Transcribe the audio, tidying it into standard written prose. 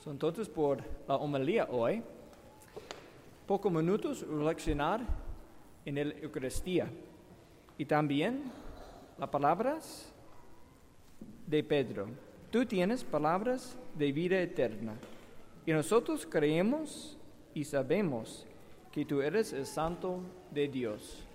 Entonces, por la homilía hoy, pocos minutos reflexionar en la Eucaristía y también las palabras de Pedro. Tú tienes palabras de vida eterna y nosotros creemos y sabemos que tú eres el Santo de Dios.